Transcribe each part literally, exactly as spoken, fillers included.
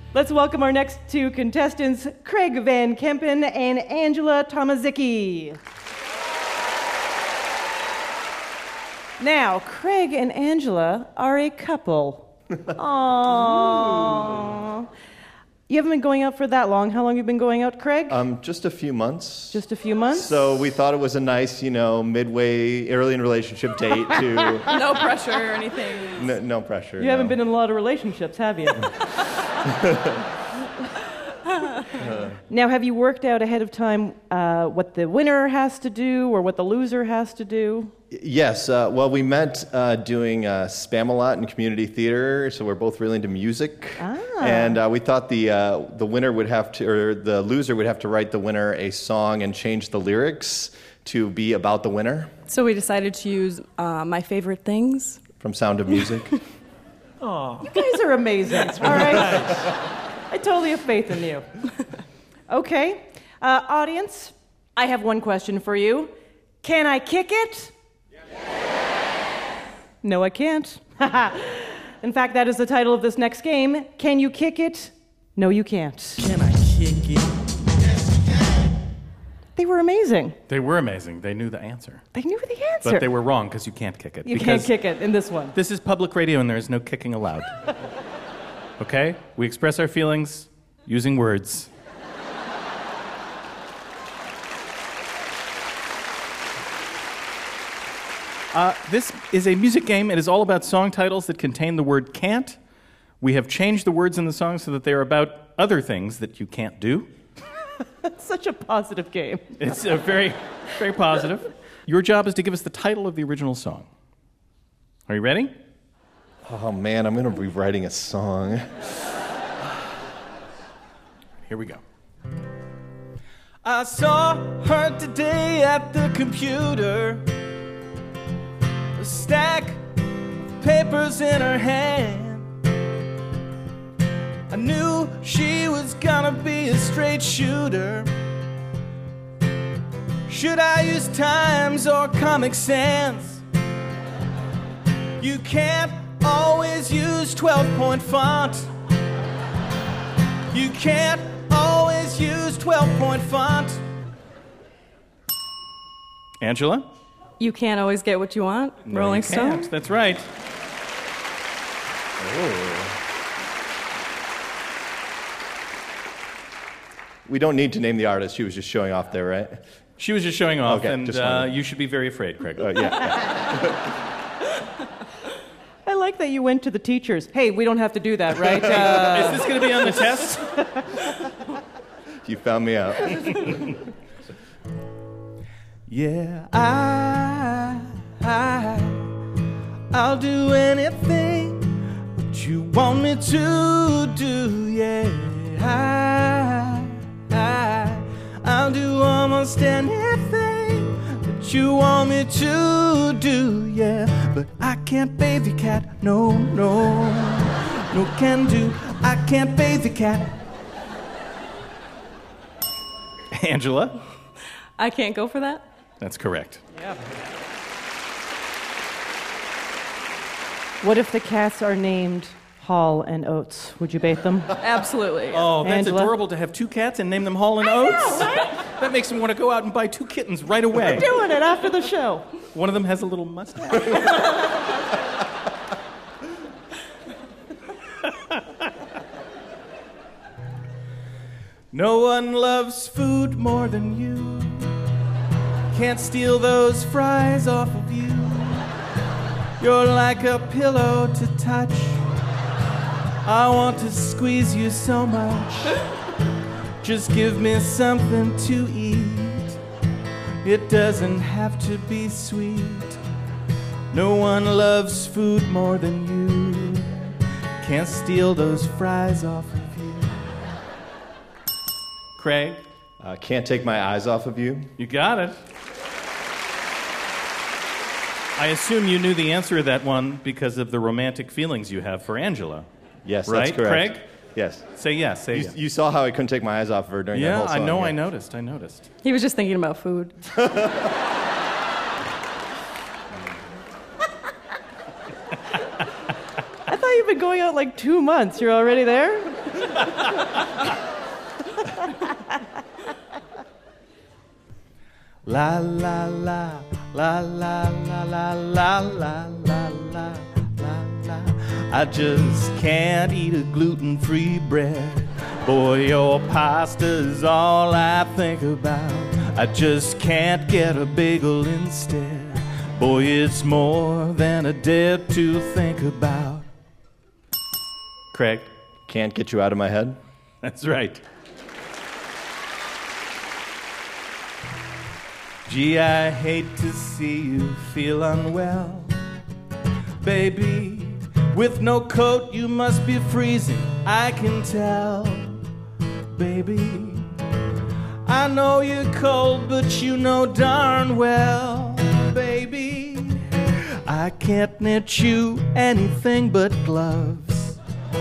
Let's welcome our next two contestants, Craig Van Kempen and Angela Tomaszicki. Now, Craig and Angela are a couple. Aww. You haven't been going out for that long. How long have you been going out, Craig? Um, just a few months. Just a few months? So we thought it was a nice, you know, midway, early in relationship date to... No pressure or anything. No, no pressure. You no. haven't been in a lot of relationships, have you? Now, have you worked out ahead of time uh, what the winner has to do or what the loser has to do? Yes. Uh, well, we met uh, doing uh, Spam-A-Lot in community theater, so we're both really into music. Ah. And uh, we thought the uh, the winner would have to, or the loser would have to write the winner a song and change the lyrics to be about the winner. So we decided to use uh, My Favorite Things. From Sound of Music. Oh, you guys are amazing. All right. I totally have faith in you. Okay. Uh, audience, I have one question for you. Can I kick it? Yes. No, I can't. In fact, that is the title of this next game. Can you kick it? No, you can't. Can I kick it? Yes, you can. They were amazing. They were amazing. They knew the answer. They knew the answer. But they were wrong because you can't kick it. You because can't kick it in this one. This is public radio and there is no kicking allowed. Okay? We express our feelings using words. Uh, this is a music game. It is all about song titles that contain the word can't. We have changed the words in the song so that they are about other things that you can't do. That's such a positive game. It's a very, very positive. Your job is to give us the title of the original song. Are you ready? Oh, man, I'm going to be writing a song. Here we go. I saw her today at the computer, a stack of papers in her hand. I knew she was gonna be a straight shooter. Should I use Times or Comic Sans? You can't always use twelve-point font. You can't always use twelve-point font. Angela? You can't always get what you want. No, Rolling you can't. Stone. That's right. Oh. We don't need to name the artist. She was just showing off there, right? She was just showing off, Okay, and just uh, wanted- you should be very afraid, Craig. Uh, yeah. I like that you went to the teachers. Hey, we don't have to do that, right? Uh, Is this going to be on the test? You found me out. Yeah, I, I, I'll do anything what you want me to do. Yeah, I, I, I'll do almost anything that you want me to do. Yeah, but I can't bathe your cat. No, no, no can do. I can't bathe the cat. Angela? I can't go for that? That's correct. Yeah. What if the cats are named Hall and Oates? Would you bathe them? Absolutely. Oh, that's Angela? adorable to have two cats and name them Hall and Oates. That makes me want to go out and buy two kittens right away. We're doing it after the show. One of them has a little mustache. No one loves food more than you. Can't steal those fries off of you. You're like a pillow to touch. I want to squeeze you so much. Just give me something to eat. It doesn't have to be sweet. No one loves food more than you. Can't steal those fries off of you. Craig? Uh, can't take my eyes off of you. You got it. I assume you knew the answer to that one because of the romantic feelings you have for Angela. Yes, right, that's correct. Craig? Yes. Say yes. Say You, yes. you saw how I couldn't take my eyes off of her during that Yeah, whole song. I know. yeah. I noticed. I noticed. He was just thinking about food. I thought you've been going out like two months. You're already there? La la la la la la la la la la la la la. I just can't eat a gluten-free bread. Boy, your pasta's all I think about. I just can't get a bagel instead. Boy, it's more than a debt to think about. Craig. Can't get you out of my head. That's right. Gee, I hate to see you feel unwell. Baby, with no coat you must be freezing, I can tell. Baby, I know you're cold, but you know darn well. Baby, I can't knit you anything but gloves.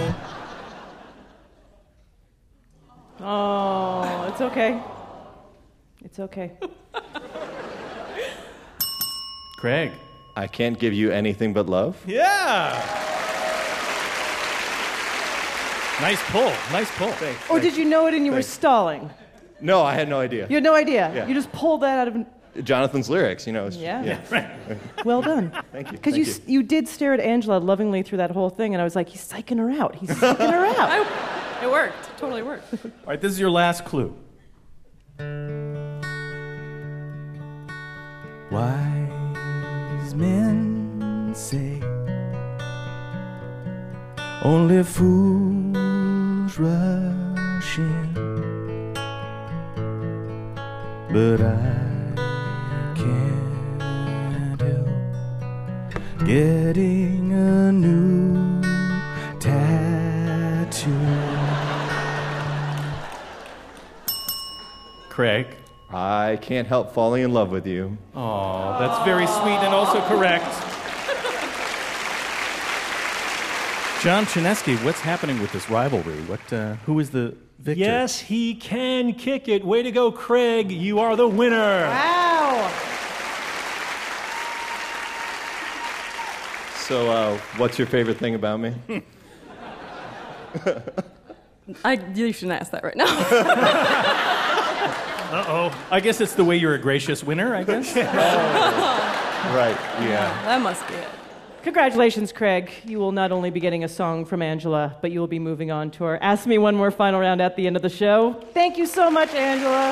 Oh, it's okay. It's okay. Craig. I can't give you anything but love. Yeah. Nice pull. Nice pull. Thanks. Or did you know it and you were Thanks. stalling? No, I had no idea. You had no idea. Yeah. You just pulled that out of. Jonathan's lyrics, you know. it's- Yeah. Well done. Thank you. Because Thank you, you. s- you did stare at Angela lovingly through that whole thing, and I was like, he's psyching her out. He's psyching her out. I, it worked. Totally worked. All right, this is your last clue. Wise men say only fools rush in, but I can't help getting a new tattoo. Craig. I can't help falling in love with you. Oh, that's very sweet and also correct. John Chinesky, what's happening with this rivalry? What? Uh, who is the victor? Yes, he can kick it. Way to go, Craig. You are the winner. Wow. So, uh, what's your favorite thing about me? I you shouldn't ask that right now. Uh-oh. I guess it's the way you're a gracious winner, I guess. Right, yeah. That must be it. Congratulations, Craig. You will not only be getting a song from Angela, but you will be moving on to our Ask Me One More final round at the end of the show. Thank you so much, Angela.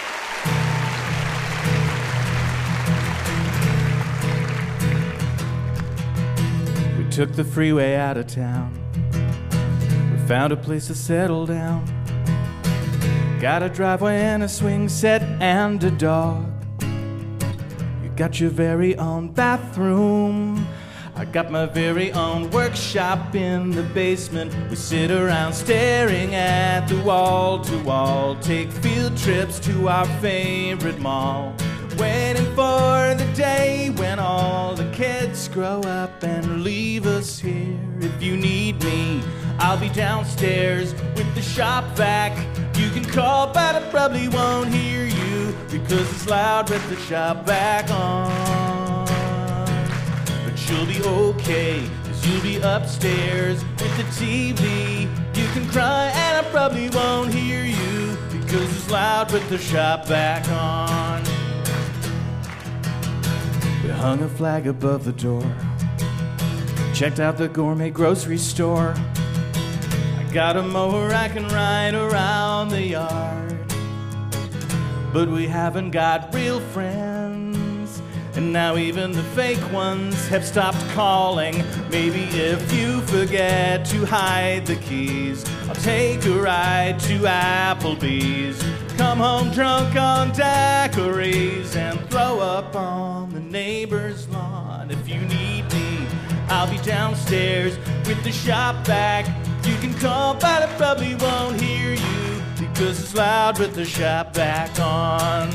We took the freeway out of town. We found a place to settle down. Got a driveway and a swing set and a dog. You got your very own bathroom. I got my very own workshop in the basement. We sit around staring at the wall to wall. Take field trips to our favorite mall. Waiting for the day when all the kids grow up and leave us here. If you need me, I'll be downstairs with the shop vac. You can call, but I probably won't hear you because it's loud with the shop vac on. But you'll be okay, cause you'll be upstairs with the T V. You can cry and I probably won't hear you because it's loud with the shop vac on. We hung a flag above the door, checked out the gourmet grocery store. I got a mower I can ride around the yard, but we haven't got real friends, and now even the fake ones have stopped calling. Maybe if you forget to hide the keys, I'll take a ride to Applebee's. Come home drunk on daiquiris and throw up on the neighbor's lawn. If you need me, I'll be downstairs with the shop vac. You can call, but I probably won't hear you because it's loud with the shop vac on.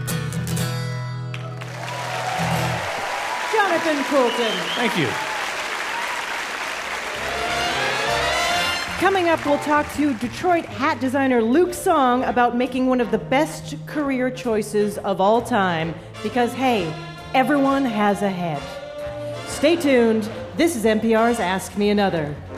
Jonathan Coulton. Thank you. Coming up, we'll talk to Detroit hat designer Luke Song about making one of the best career choices of all time. Because, hey, everyone has a head. Stay tuned. This is N P R's Ask Me Another.